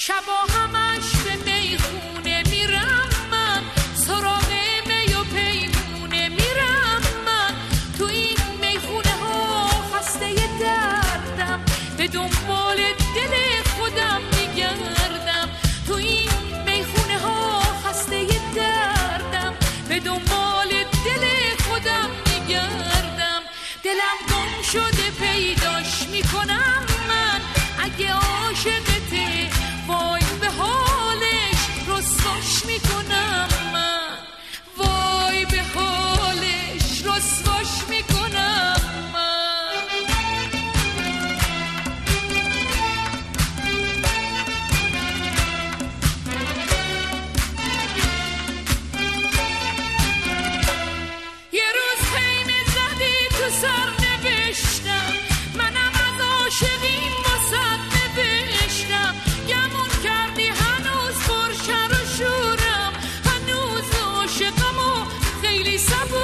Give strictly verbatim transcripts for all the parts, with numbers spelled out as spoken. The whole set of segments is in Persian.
شبا همش به میخونه میرم من، سراغ می و پیمونه میرم من. تو این میخونه ها خسته دردم، به دنبال دل خودم میگردم. تو این میخونه ها خسته دردم، به دنبال دل خودم میگردم. دلم گم شده پیداش میکنم من، اگه عاشقته وای به حالش رسواش میکنم من، وای به حالش رسواش میکنم من. یه روز خیمه زدی تو سر نوشتم، منم از عاشقیم واسد نوشتم. گمون کردی هنوز پرشر و شورم، هنوز عاشقم و خیلی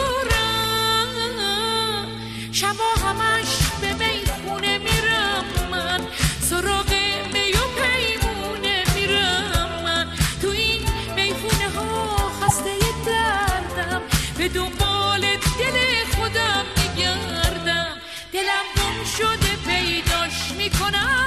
صبورم. شبا همش به میخونه میرم من، سراغ می و پیمونه میرم من. تو این میخونه ها خسته دردم، به دنبال دل خودم میگردم. دلم گم شده پیداش میکنم